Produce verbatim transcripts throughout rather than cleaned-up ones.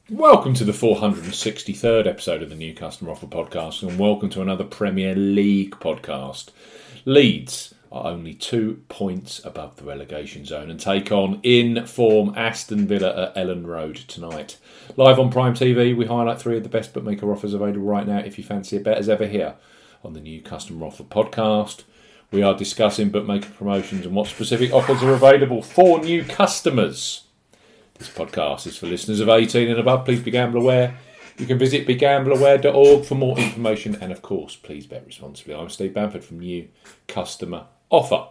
Welcome to the four hundred sixty-third episode of the New Customer Offer podcast, and welcome to another Premier League podcast. Leeds are only two points above the relegation zone and take on in-form Aston Villa at Ellen Road tonight. Live on Prime T V, we highlight three of the best bookmaker offers available right now if you fancy a bet as ever here on the New Customer Offer podcast. We are discussing bookmaker promotions and what specific offers are available for new customers. This podcast is for listeners of eighteen and above. Please be gamble aware. You can visit be gamble aware dot org for more information. And of course, please bet responsibly. I'm Steve Bamford from New Customer Offer.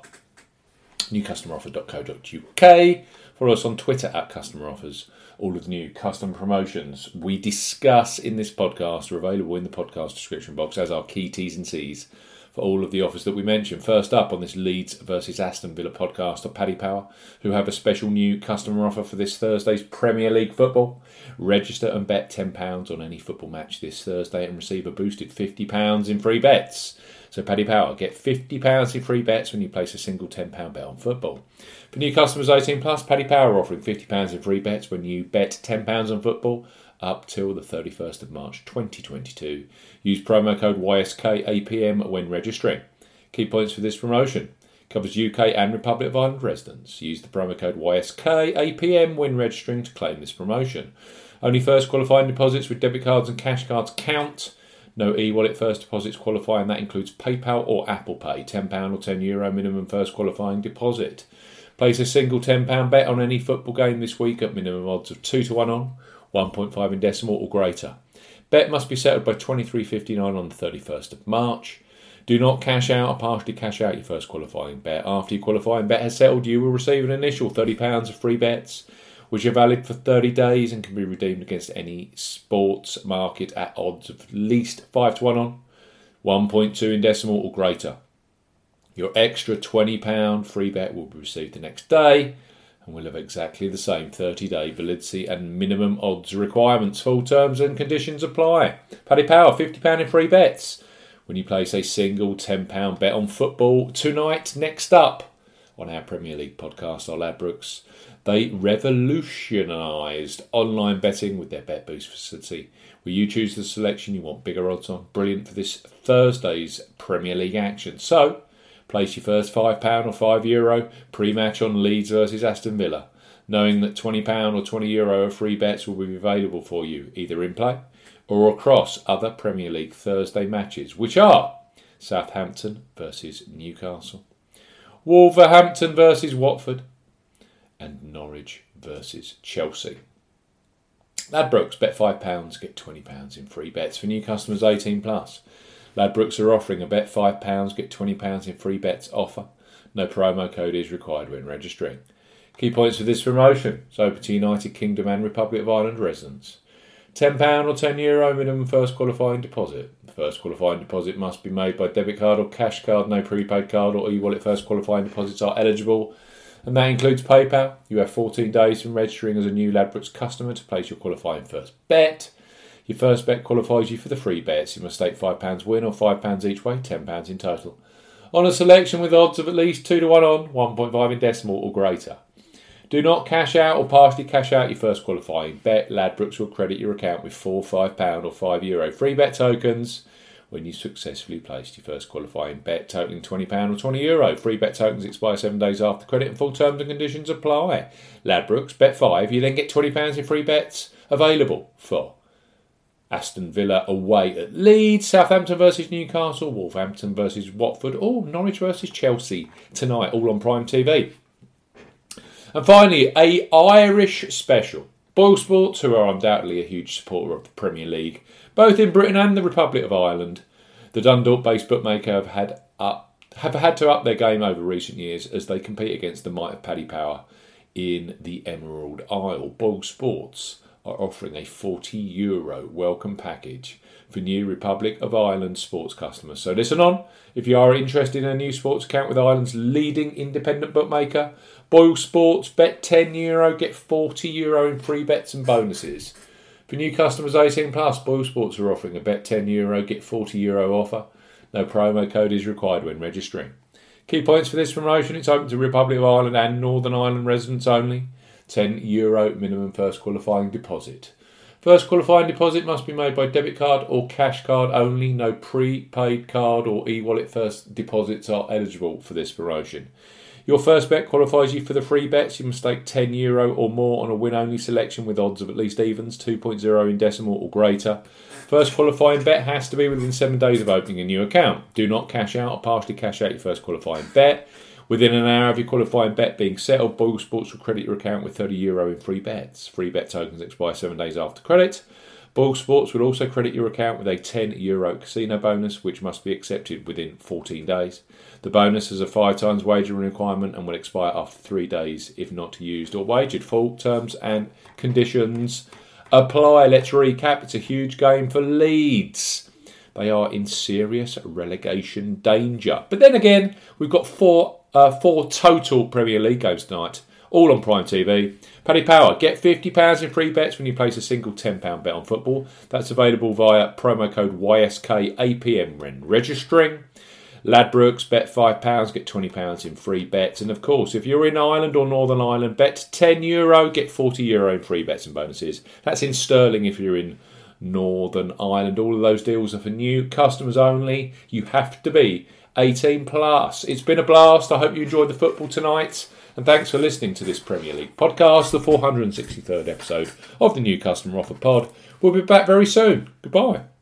new customer offer dot co dot uk. Follow us on Twitter at Customer Offers. All of the new custom promotions we discuss in this podcast are available in the podcast description box as our key T's and C's for all of the offers that we mentioned. First up on this Leeds versus Aston Villa podcast are Paddy Power, who have a special new customer offer for this Thursday's Premier League football. Register and bet ten pounds on any football match this Thursday and receive a boosted fifty pounds in free bets. So Paddy Power, get fifty pounds in free bets when you place a single ten pounds bet on football. For new customers eighteen plus, Paddy Power offering fifty pounds in free bets when you bet ten pounds on football up till the thirty-first of March twenty twenty-two. Use promo code Y S K A P M when registering. Key points for this promotion: covers U K and Republic of Ireland residents. Use the promo code Y S K A P M when registering to claim this promotion. Only first qualifying deposits with debit cards and cash cards count. No e-wallet first deposits qualify, and that includes PayPal or Apple Pay. ten pounds or ten euro minimum first qualifying deposit. Place a single ten pounds bet on any football game this week at minimum odds of two to one on, one point five in decimal or greater. Bet must be settled by twenty-three fifty-nine on the thirty-first of March. Do not cash out or partially cash out your first qualifying bet. After your qualifying bet has settled, you will receive an initial thirty pounds of free bets, which are valid for thirty days and can be redeemed against any sports market at odds of at least five to one on, one point two in decimal or greater. Your extra twenty pounds free bet will be received the next day and will have exactly the same thirty-day validity and minimum odds requirements. Full terms and conditions apply. Paddy Power, fifty pounds in free bets when you place a single ten pounds bet on football tonight. Next up on our Premier League podcast are Ladbrokes. They revolutionised online betting with their Bet Boost facility, where you choose the selection you want bigger odds on. Brilliant for this Thursday's Premier League action. So, place your first five pounds or five euro pre-match on Leeds versus Aston Villa, knowing that twenty pounds or twenty euro of free bets will be available for you, either in play or across other Premier League Thursday matches, which are Southampton versus Newcastle, Wolverhampton versus Watford, and Norwich versus Chelsea. Ladbrokes, bet five pounds, get twenty pounds in free bets for new customers eighteen plus. Ladbrokes are offering a bet five pounds, get twenty pounds in free bets offer. No promo code is required when registering. Key points for this promotion: it's open to United Kingdom and Republic of Ireland residents. ten pounds or ten euro minimum first qualifying deposit. The first qualifying deposit must be made by debit card or cash card. No prepaid card or e-wallet first qualifying deposits are eligible, and that includes PayPal. You have fourteen days from registering as a new Ladbrokes customer to place your qualifying first bet. Your first bet qualifies you for the free bets. You must stake five pounds win or five pounds each way, ten pounds in total, on a selection with odds of at least two to one on, one point five in decimal or greater. Do not cash out or partially cash out your first qualifying bet. Ladbrokes will credit your account with four five pounds or five euro free bet tokens when you successfully placed your first qualifying bet totaling twenty pounds or twenty euro. Free bet tokens expire seven days after credit and full terms and conditions apply. Ladbrokes, bet five, you then get twenty pounds in free bets available for Aston Villa away at Leeds, Southampton versus Newcastle, Wolverhampton versus Watford, or Norwich versus Chelsea tonight, all on Prime T V. And finally, a Irish special. Boyle Sports, who are undoubtedly a huge supporter of the Premier League, both in Britain and the Republic of Ireland, the Dundalk-based bookmaker have had up, have had to up their game over recent years as they compete against the might of Paddy Power in the Emerald Isle. Boyle Sports are offering a forty euro welcome package for new Republic of Ireland sports customers. So listen on, if you are interested in a new sports account with Ireland's leading independent bookmaker, Boyle Sports, bet ten euro, get forty euro in free bets and bonuses. For new customers eighteen plus, Boyle Sports are offering a bet ten euro, get forty euro offer. No promo code is required when registering. Key points for this promotion: it's open to Republic of Ireland and Northern Ireland residents only. ten euro minimum first qualifying deposit. First qualifying deposit must be made by debit card or cash card only. No prepaid card or e-wallet first deposits are eligible for this promotion. Your first bet qualifies you for the free bets. You must stake ten euro or more on a win-only selection with odds of at least evens, two point oh in decimal or greater. First qualifying bet has to be within seven days of opening a new account. Do not cash out or partially cash out your first qualifying bet. Within an hour of your qualifying bet being settled, Boyle Sports will credit your account with thirty euro in free bets. Free bet tokens expire seven days after credit. Boyle Sports will also credit your account with a ten euro casino bonus, which must be accepted within fourteen days. The bonus is a five times wagering requirement and will expire after three days if not used or wagered. Full terms and conditions apply. Let's recap. It's a huge game for Leeds. They are in serious relegation danger. But then again, we've got four uh, four total Premier League games tonight, all on Prime T V. Paddy Power, get fifty pounds in free bets when you place a single ten pounds bet on football. That's available via promo code Y S K A P M when registering. Ladbrokes, bet five pounds, get twenty pounds in free bets. And of course, if you're in Ireland or Northern Ireland, bet ten euro, get forty euro in free bets and bonuses. That's in sterling if you're in Northern Ireland. All of those deals are for new customers only. You have to be eighteen plus. It's been a blast. I hope you enjoyed the football tonight. And thanks for listening to this Premier League podcast, the four hundred sixty-third episode of the New Customer Offer Pod. We'll be back very soon. Goodbye.